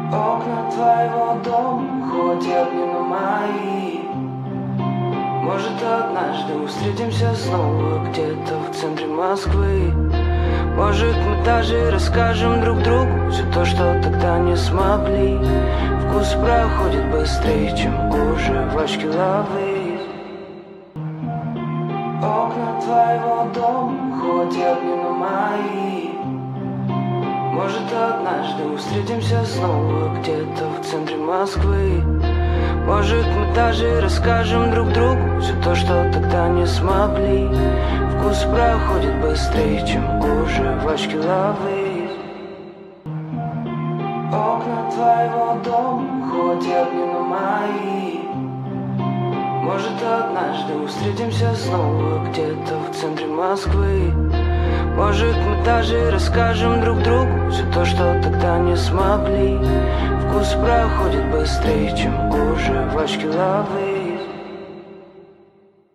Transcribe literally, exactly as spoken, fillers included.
Окна твоего дома ходят мимо мои. Может, однажды мы встретимся снова где-то в центре Москвы. Может, мы даже расскажем друг другу все то, что тогда не смогли. Вкус проходит быстрее, чем кожа в очке лавы. Окна твоего дома ходят мимо мои. Может, однажды мы встретимся снова где-то в центре Москвы. Может, мы даже расскажем друг другу все то, что тогда не смогли. Вкус проходит быстрее, чем кожа в очке лавы. Окна твоего дома ходят мимо мои. Может, однажды мы встретимся снова где-то в центре Москвы. Может, мы даже расскажем друг другу все то, что тогда не смогли. Вкус проходит быстрее, чем кожа в очке лавы.